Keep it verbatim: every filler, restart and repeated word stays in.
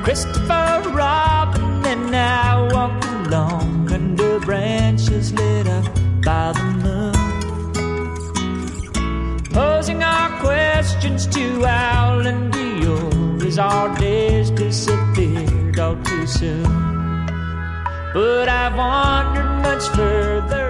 Christopher Robin and I walked along under branches lit up by the moon, posing our questions to Owl and Dior as our days disappeared all too soon. But I wandered much further